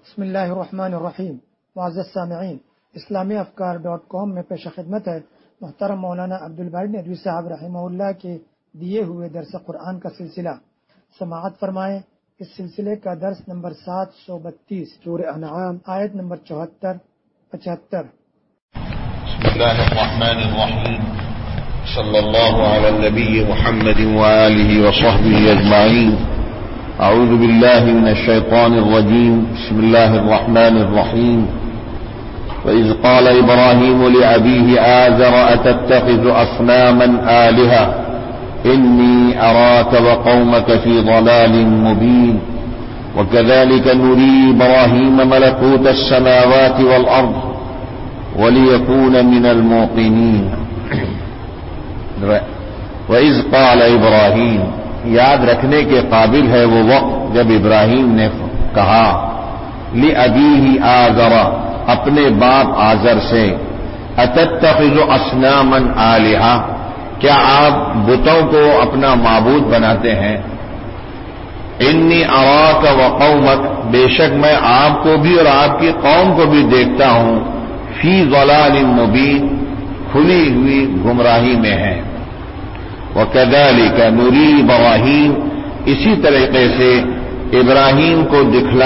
بسم اللہ الرحمن الرحیم۔ معزز سامعین، اسلامی افکار.com میں پیش خدمت ہے محترم مولانا عبدالباری ندوی صاحب رحمہ اللہ کے دیے ہوئے درس قرآن کا سلسلہ۔ سماعت فرمائیں۔ اس سلسلے کا درس نمبر 732، سورہ انعام، آیت نمبر 74-75۔ بسم اللہ الرحمن الرحیم، صلی اللہ علی النبی محمد وآلہ وصحبہ اجمعین۔ اعوذ باللہ من الشیطان الرجیم، بسم اللہ الرحمن الرحیم۔ وإذ قال إبراهيم لأبيه آزر أتتخذ أصناما آلهة إني أراك وقومك في ضلال مبين وكذلك نري إبراهيم ملكوت السماوات والأرض وليكون من الموقنين۔ وإذ قال إبراهيم، یاد رکھنے کے قابل ہے وہ وقت جب ابراہیم نے کہا لأبیہ آزر، اپنے باپ آزر سے، اتتخذ اصناما آلہہ، کیا آپ بتوں کو اپنا معبود بناتے ہیں؟ انی اراک وقومک، بے شک میں آپ کو بھی اور آپ کی قوم کو بھی دیکھتا ہوں، فی ضلال مبین، کھلی ہوئی گمراہی میں ہے۔ وَكَذَلِكَ نُرِي إِبْرَاهِيمَ، اسی طریقے سے ابراہیم کو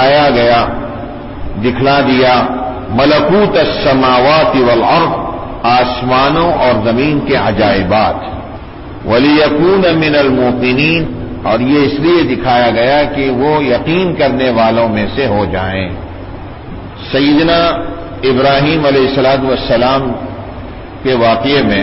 دکھلا دیا ملکوت السماوات والارض، آسمانوں اور زمین کے عجائبات، وَلِيَكُونَ مِنَ الْمُوقِنِينَ، اور یہ اس لیے دکھایا گیا کہ وہ یقین کرنے والوں میں سے ہو جائیں۔ سیدنا ابراہیم علیہ السلام کے واقعے میں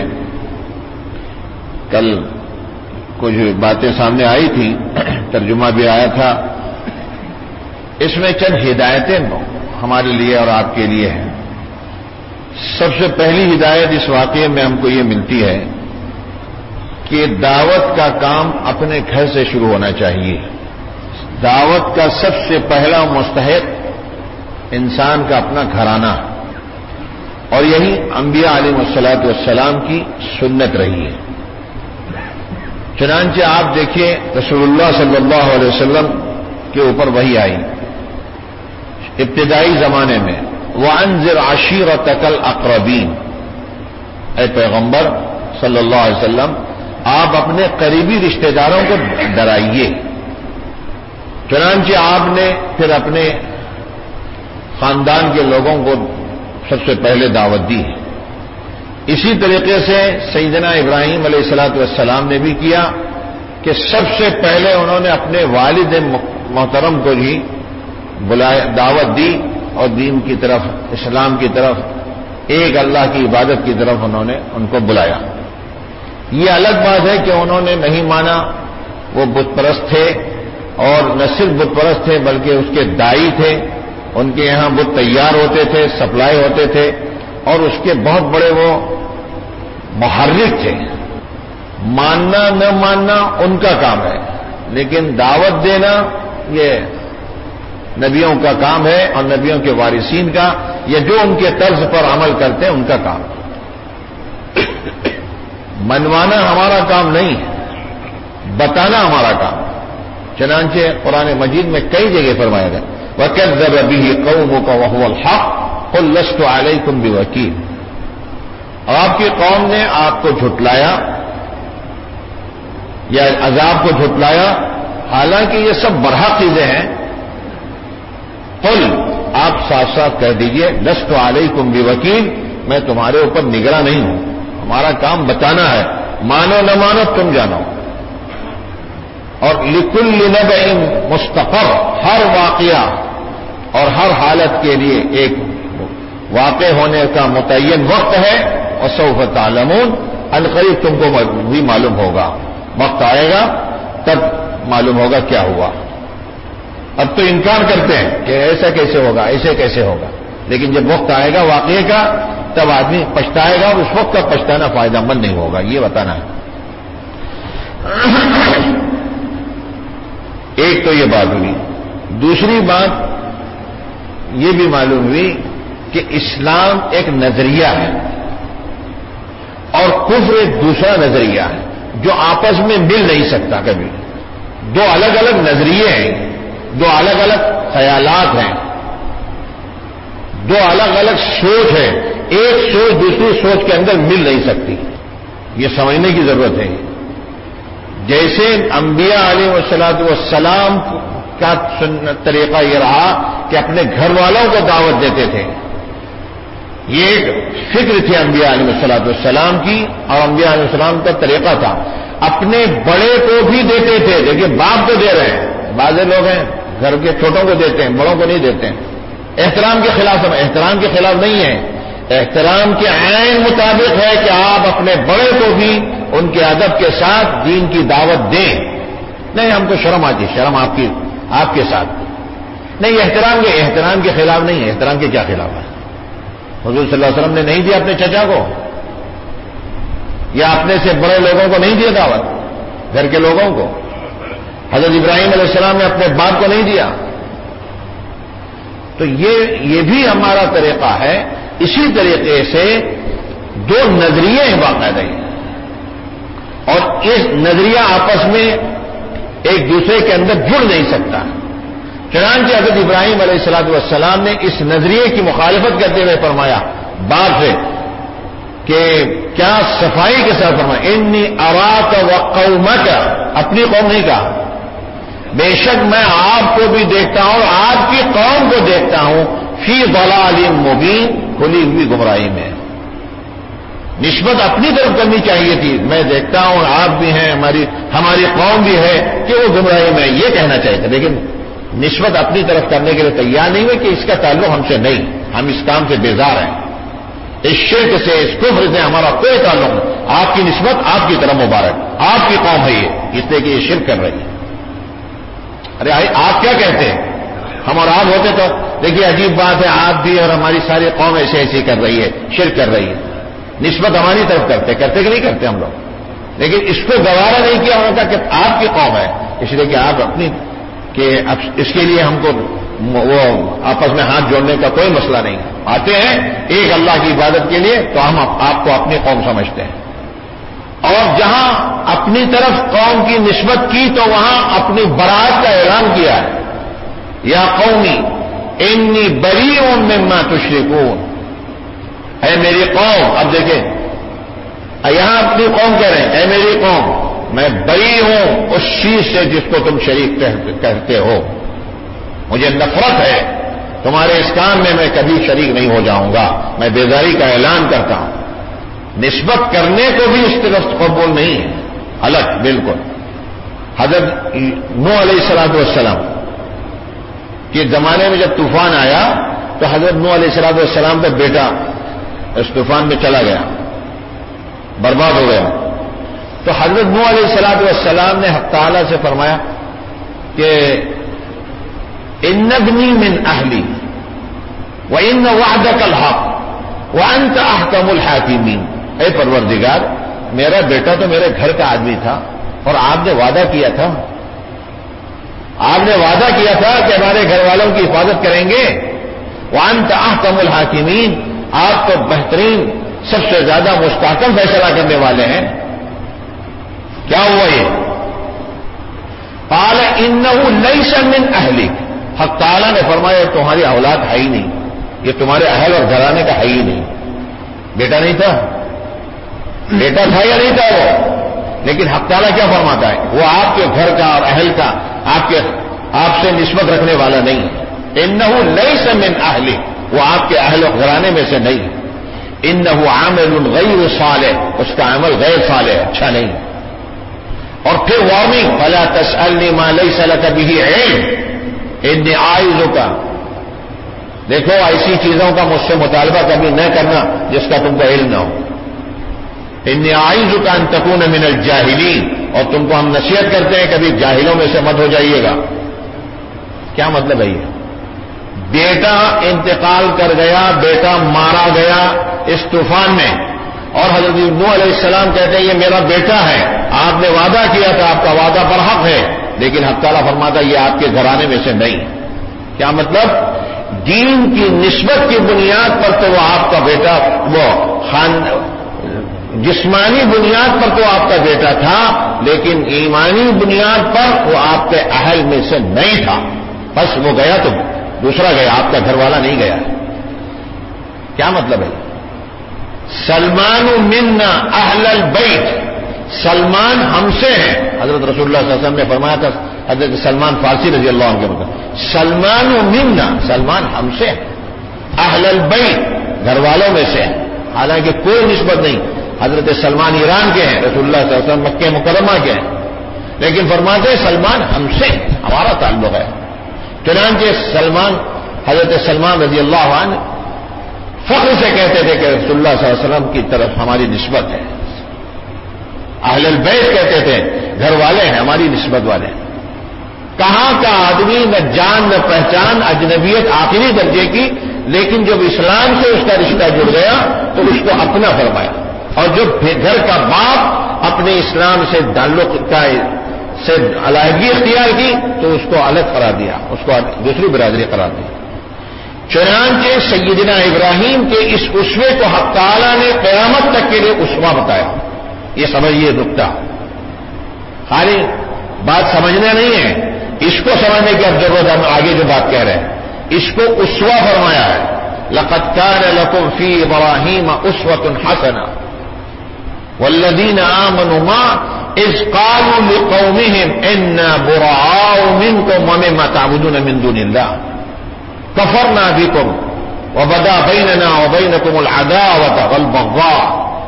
کل کچھ باتیں سامنے آئی تھیں، ترجمہ بھی آیا تھا۔ اس میں چند ہدایتیں ہمارے لیے اور آپ کے لیے ہیں۔ سب سے پہلی ہدایت اس واقعے میں ہم کو یہ ملتی ہے کہ دعوت کا کام اپنے گھر سے شروع ہونا چاہیے۔ دعوت کا سب سے پہلا مستحق انسان کا اپنا گھرانہ، اور یہی انبیاء علیہ السلام کی سنت رہی ہے۔ چنانچہ آپ دیکھیے رسول اللہ صلی اللہ علیہ وسلم کے اوپر وحی آئی ابتدائی زمانے میں، وَأَنذِرْ عَشِيرَتَكَ الْأَقْرَبِينَ، اے پیغمبر صلی اللہ علیہ وسلم، آپ اپنے قریبی رشتہ داروں کو ڈرائیے۔ چنانچہ آپ نے پھر اپنے خاندان کے لوگوں کو سب سے پہلے دعوت دی۔ اسی طریقے سے سیدنا ابراہیم علیہ السلام نے بھی کیا کہ سب سے پہلے انہوں نے اپنے والد محترم کو ہی دعوت دی اور دین کی طرف، اسلام کی طرف، ایک اللہ کی عبادت کی طرف انہوں نے ان کو بلایا۔ یہ الگ بات ہے کہ انہوں نے نہیں مانا، وہ بت پرست تھے، اور نہ صرف بت پرست تھے بلکہ اس کے دائی تھے، ان کے یہاں بت تیار ہوتے تھے، سپلائی ہوتے تھے، اور اس کے بہت بڑے وہ محرک تھے۔ ماننا نہ ماننا ان کا کام ہے، لیکن دعوت دینا یہ نبیوں کا کام ہے، اور نبیوں کے وارثین کا، یا جو ان کے طرز پر عمل کرتے ہیں ان کا کام۔ منوانا ہمارا کام نہیں ہے، بتانا ہمارا کام۔ چنانچہ قرآن مجید میں کئی جگہ فرمایا گیا وَكَذَّبَ بِهِ قَوْمُكَ وَهُوَ الْحَقُّ قُل لَّسْتُ عَلَيْكُمْ بِوَكِيلٍ، اور آپ کی قوم نے آپ کو جھٹلایا یا عذاب کو جھٹلایا، حالانکہ یہ سب برحق چیزیں ہیں۔ قل، آپ صاف صاف کہہ دیجئے لست علیکم بوکیل، میں تمہارے اوپر نگراں نہیں ہوں، ہمارا کام بتانا ہے، مانو نہ مانو تم جانو۔ اور لکل نبأ مستقر، ہر واقعہ اور ہر حالت کے لیے ایک واقع ہونے کا متعین وقت ہے، وسوف تعلمون، عنقریب تم کو بھی معلوم ہوگا، وقت آئے گا تب معلوم ہوگا کیا ہوا۔ اب تو انکار کرتے ہیں کہ ایسا کیسے ہوگا، ایسے کیسے ہوگا، لیکن جب وقت آئے گا واقعے کا تب آدمی پچھتائے گا، اور اس وقت کا پچھتانا فائدہ مند نہیں ہوگا، یہ بتانا ہے۔ ایک تو یہ بات ہوئی۔ دوسری بات یہ بھی معلوم ہوئی کہ اسلام ایک نظریہ ہے اور کفر ایک دوسرا نظریہ ہے جو آپس میں مل نہیں سکتا کبھی۔ دو الگ الگ نظریے ہیں، دو الگ الگ خیالات ہیں، دو الگ الگ سوچ ہے، ایک سوچ دوسری سوچ کے اندر مل نہیں سکتی، یہ سمجھنے کی ضرورت ہے۔ جیسے انبیاء علیہ والسلام کا طریقہ یہ رہا کہ اپنے گھر والوں کو دعوت دیتے تھے، یہ ایک فکر تھی انبیاء علیہ والسلام کی، اور انبیاء علیہ السلام کا طریقہ تھا۔ اپنے بڑے کو بھی دیتے تھے، دیکھیے باپ کو دے رہے ہیں، بعض لوگ ہیں گھر کے چھوٹوں کو دیتے ہیں، بڑوں کو نہیں دیتے ہیں۔ احترام کے خلاف، احترام کے خلاف نہیں ہے، احترام کے عین مطابق ہے کہ آپ اپنے بڑے کو بھی ان کے ادب کے ساتھ دین کی دعوت دیں۔ نہیں ہم کو شرم آتی، شرم آپ کے ساتھ نہیں، احترام کے خلاف نہیں ہے۔ احترام کے کیا خلاف ہے؟ حضور صلی اللہ علیہ وسلم نے نہیں دیا اپنے چچا کو، یا اپنے سے بڑے لوگوں کو نہیں دیا دعوت، گھر کے لوگوں کو۔ حضرت ابراہیم علیہ السلام نے اپنے باپ کو نہیں دیا۔ تو یہ بھی ہمارا طریقہ ہے۔ اسی طریقے سے دو نظریے ہیں باقاعدہ، اور اس نظریہ آپس میں ایک دوسرے کے اندر جڑ نہیں سکتا۔ چنانچہ حضرت ابراہیم علیہ السلام نے اس نظریے کی مخالفت کرتے ہوئے فرمایا باپ سے کہ کیا صفائی کے ساتھ فرمایا، انی اراک وقومک، اپنی قوم نہیں کہا، بے شک میں آپ کو بھی دیکھتا ہوں اور آپ کی قوم کو دیکھتا ہوں فی ضلال مبین، کھلی ہوئی گمراہی میں۔ نسبت اپنی طرف کرنی چاہیے تھی، میں دیکھتا ہوں آپ بھی ہیں، ہماری قوم بھی ہے کہ وہ گمراہی میں، یہ کہنا چاہیے تھا، لیکن نسبت اپنی طرف کرنے کے لیے تیار نہیں ہوئے کہ اس کا تعلق ہم سے نہیں، ہم اس کام سے بیزار ہیں، اس شرک سے، اس کفر سے ہمارا کوئی تعلق نہیں، آپ کی نسبت آپ کی طرف مبارک، آپ کی قوم ہے یہ، اس لیے کہ یہ شرک کر رہی ہے۔ ارے آپ کیا کہتے ہیں؟ ہم اور آپ ہوتے تو دیکھیے عجیب بات ہے، آپ بھی اور ہماری ساری قوم ایسے ایسی کر رہی ہے، شرک کر رہی ہے، نسبت ہماری طرف کرتے کہ نہیں کرتے ہم لوگ، لیکن اس کو گوارا نہیں کیا ہوتا کہ آپ کی قوم ہے، اس لیے کہ آپ اپنی، کہ اس کے لیے ہم کو وہ آپس میں ہاتھ جوڑنے کا کوئی مسئلہ نہیں، آتے ہیں ایک اللہ کی عبادت کے لیے تو ہم آپ کو اپنی قوم سمجھتے ہیں، اور جہاں اپنی طرف قوم کی نسبت کی تو وہاں اپنی برات کا اعلان کیا ہے، یا قومی انی بریء مما تشرکون، اے میری قوم، اب دیکھیں یہاں اپنی قوم کہہ رہے ہیں، اے میری قوم میں بری ہوں اس چیز سے جس کو تم شریک کہتے ہو، مجھے نفرت ہے تمہارے اس کام میں کبھی شریک نہیں ہو جاؤں گا، میں بیزاری کا اعلان کرتا ہوں۔ نسبت کرنے کو بھی اس طرف قبول نہیں ہے، الگ بالکل۔ حضرت نوح علیہ السلام کے زمانے میں جب طوفان آیا تو حضرت نوح علیہ السلام کا بیٹا اس طوفان میں چلا گیا، برباد ہو گیا۔ تو حضرت نوح علیہ السلام نے حق تعالیٰ سے فرمایا کہ ان ابنی من اہلی وان وعدک الحق وانت احکم الحاکمین، اے پروردگار میرا بیٹا تو میرے گھر کا آدمی تھا اور آپ نے وعدہ کیا تھا، کہ ہمارے گھر والوں کی حفاظت کریں گے، وانت احکم الحاکمین، آپ تو بہترین سب سے زیادہ مستحکم فیصلہ کرنے والے ہیں۔ کیا ہوا یہ؟ قال انه ليس من اہلک، حق تعالیٰ نے فرمایا تمہاری اولاد ہے ہی نہیں، یہ تمہارے اہل اور گھرانے کا ہے ہی نہیں۔ بیٹا نہیں تھا، بیٹا تھا یا نہیں تھا وہ، لیکن حق تعالیٰ کیا فرماتا ہے، وہ آپ کے گھر کا اور اہل کا آپ سے نسبت رکھنے والا نہیں ہے۔ انه ليس من اہلک، وہ آپ کے اہل و گھرانے میں سے نہیں، انه عامل غیر صالح، اس کا عمل غیر صالح، اچھا نہیں۔ اور پھر وارننگ، فلا تسألنی ما لیس لک بہ علم انی اعظک، دیکھو ایسی چیزوں کا مجھ سے مطالبہ کبھی نہ کرنا جس کا تم کو علم نہ ہو، انی اعظک ان تکون من الجاہلین، اور تم کو ہم نصیحت کرتے ہیں کبھی جاہلوں میں سے مت ہو جائیے گا۔ کیا مطلب ہے یہ؟ بیٹا انتقال کر گیا، بیٹا مارا گیا اس طوفان میں، اور حضرت نوح علیہ السلام کہتے ہیں یہ میرا بیٹا ہے، آپ نے وعدہ کیا تھا، آپ کا وعدہ برحق ہے، لیکن حق تعالیٰ فرماتا یہ آپ کے گھرانے میں سے نہیں۔ کیا مطلب؟ دین کی نسبت کی بنیاد پر تو وہ آپ کا بیٹا، وہ جسمانی بنیاد پر تو آپ کا بیٹا تھا، لیکن ایمانی بنیاد پر وہ آپ کے اہل میں سے نہیں تھا، بس وہ گیا تو دوسرا گیا، آپ کا گھر والا نہیں گیا۔ کیا مطلب ہے؟ سلمان منا اہل البیت، سلمان ہم سے ہیں. حضرت رسول اللہ صلی اللہ علیہ وسلم نے فرمایا تھا حضرت سلمان فارسی رضی اللہ عنہ کے مطلب سلمان منا، سلمان ہم سے ہیں، اہل البیت گھر والوں میں سے ہیں. حالانکہ کوئی نسبت نہیں، حضرت سلمان ایران کے ہیں، رسول اللہ صلی اللہ علیہ وسلم مکہ مکرمہ کے ہیں، لیکن فرماتے ہیں سلمان ہم سے ہمارا تعلق ہے. چنانچہ حضرت سلمان رضی اللہ عنہ فخر سے کہتے تھے کہ رسول اللہ صلی اللہ علیہ وسلم کی طرف ہماری نسبت ہے. اہل البیت کہتے تھے گھر والے ہیں، ہماری نسبت والے ہیں. کہاں کا آدمی نہ جان نہ پہچان، اجنبیت آخری درجے کی، لیکن جب اسلام سے اس کا رشتہ جڑ گیا تو اس کو اپنا فرمایا. اور جب گھر کا باپ اپنے اسلام سے تعلق سے علیحدگی اختیار کی تو اس کو الگ قرار دیا، اس کو دوسری برادری قرار دی. چنانچہ سیدنا ابراہیم کے اس اسوے کو حق تعالیٰ نے قیامت تک کے لیے اسوہ بتایا. یہ سمجھیے نکتہ، خالی بات سمجھنا نہیں ہے، اس کو سمجھنے کی اب ضرورت. ہم آگے جو بات کہہ رہے ہیں اس کو اسوہ فرمایا ہے. لقد كان لكم في ابراہیم اسوة حسنة والذین آمنوا معه اذ قالوا لقومهم انا براء منكم ومما تعبدون من دون الله كفرنا بكم وبدا بيننا وبينكم العداوة والبغضاء.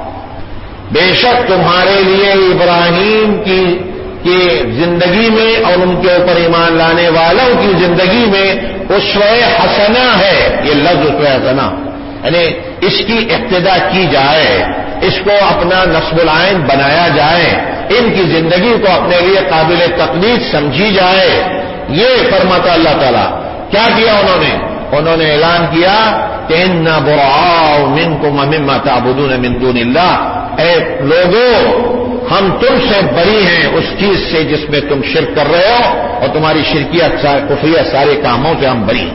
بے شک تمہارے لیے ابراہیم کی زندگی میں اور ان کے اوپر ایمان لانے والوں کی زندگی میں اسوہ حسنہ ہے. یہ لفظ اسوہ حسنہ یعنی اس کی اقتدا کی جائے، اس کو اپنا نصب العین بنایا جائے، ان کی زندگی کو اپنے لیے قابل تقلید سمجھی جائے. یہ فرماتا اللہ تعالیٰ. کیا کیا انہوں نے اعلان کیا کہ انا براء منکم ومما تعبدون من دون اللہ. اے لوگوں، ہم تم سے بری ہیں اس چیز سے جس میں تم شرک کر رہے ہو، اور تمہاری شرکیات کفریہ سارے کاموں سے ہم بری ہیں.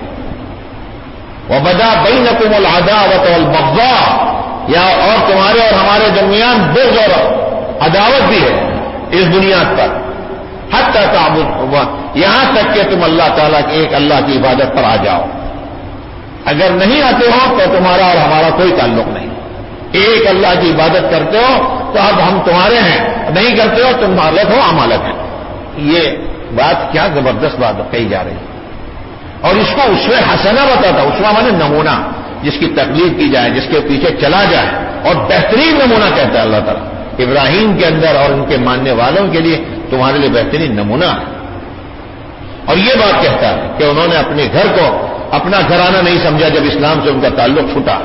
وبدا بینکم العداوۃ والبغضاء، یا اور تمہارے اور ہمارے درمیان بغض اور عداوت بھی ہے اس بنیاد پر. حتی تعبد، یہاں تک کہ تم اللہ تعالیٰ کے ایک اللہ کی عبادت پر آ جاؤ. اگر نہیں آتے ہو تو تمہارا اور ہمارا کوئی تعلق نہیں. ایک اللہ کی عبادت کرتے ہو تو اب ہم تمہارے ہیں، نہیں کرتے ہو تم الگ ہو، ہم الگ ہیں. یہ بات کیا زبردست بات کہی جا رہی ہے. اور اس کو اسوہ حسنہ بتاتا. اسوہ مانے نمونہ، جس کی تقلید کی جائے، جس کے پیچھے چلا جائے، اور بہترین نمونہ کہتا ہے اللہ تعالیٰ ابراہیم کے اندر اور ان کے ماننے والوں کے لیے تمہارے لیے بہترین نمونہ ہے. اور یہ بات کہتا ہے کہ انہوں نے اپنے گھر کو اپنا گھرانہ نہیں سمجھا جب اسلام سے ان کا تعلق چھوٹا.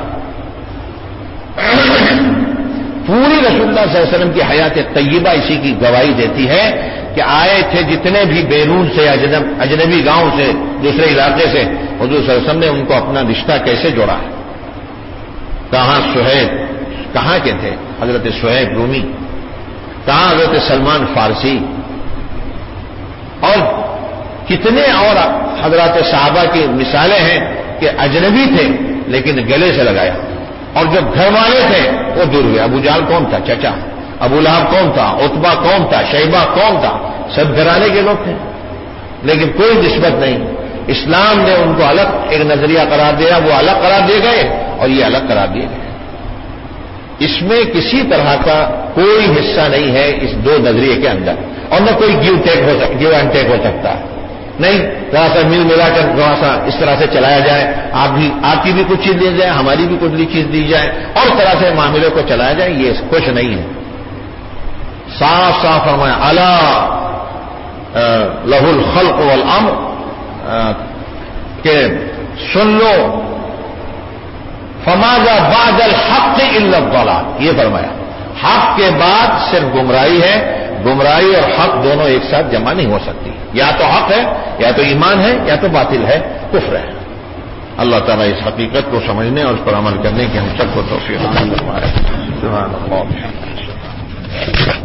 پوری رسول اللہ صلی اللہ علیہ وسلم کی حیات طیبہ اسی کی گواہی دیتی ہے کہ آئے تھے جتنے بھی بیرون سے، اجنبی گاؤں سے، دوسرے علاقے سے، حضور صلی اللہ علیہ وسلم نے ان کو اپنا رشتہ کیسے جوڑا ہے. کہاں سہیب، کہاں کے تھے حضرت سہیب رومی، کہاں حضرت سلمان فارسی، اور کتنے اور حضرات صحابہ کی مثالیں ہیں کہ اجنبی تھے لیکن گلے سے لگایا. اور جب گھر والے تھے وہ دور ہوئے. ابو جہل کون تھا؟ چچا. ابو لہب کون تھا؟ عتبہ کون تھا؟ شیبہ کون تھا؟ سب گھرانے کے لوگ تھے لیکن کوئی نسبت نہیں. اسلام نے ان کو الگ ایک نظریہ قرار دیا، وہ الگ قرار دیے گئے اور یہ الگ قرار دیے گئے. اس میں کسی طرح کا کوئی حصہ نہیں ہے اس دو نظریے کے اندر، اور نہ کوئی گیو اینڈ ٹیک ہو سکتا ہے. نہیں ذرا سا مل ملا کر تھوڑا سا اس طرح سے چلایا جائے، آپ کی بھی کچھ چیز دی جائے، ہماری بھی کچھ چیز دی جائے، اور طرح سے معاملے کو چلایا جائے، یہ کچھ نہیں ہے. صاف صاف فرمایا الا لہ الخلق والامر، کہ سن لو فماذا بعد الحق الا الضلال. یہ فرمایا حق کے بعد صرف گمراہی ہے. گمراہی اور حق دونوں ایک ساتھ جمع نہیں ہو سکتی. یا تو حق ہے، یا تو ایمان ہے، یا تو باطل ہے، کفر ہے. اللہ تعالیٰ اس حقیقت کو سمجھنے اور اس پر عمل کرنے کی ہم سب کو توفیق عطا فرمائے. سبحان اللہ.